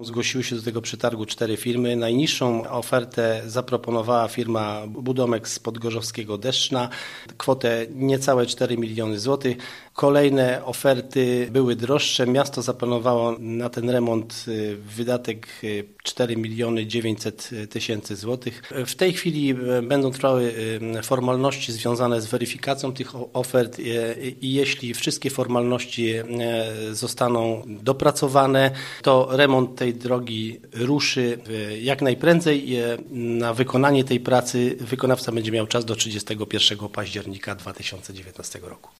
Zgłosiły się do tego przetargu 4 firmy. Najniższą ofertę zaproponowała firma Budomek z Podgorzowskiego Deszczna. Kwotę niecałe 4 miliony złotych. Kolejne oferty były droższe. Miasto zaplanowało na ten remont wydatek 4 miliony 900 tysięcy złotych. W tej chwili będą trwały formalności związane z weryfikacją tych ofert i jeśli wszystkie formalności zostaną dopracowane, to remont tej drogi ruszy jak najprędzej. Na wykonanie tej pracy wykonawca będzie miał czas do 31 października 2019 roku.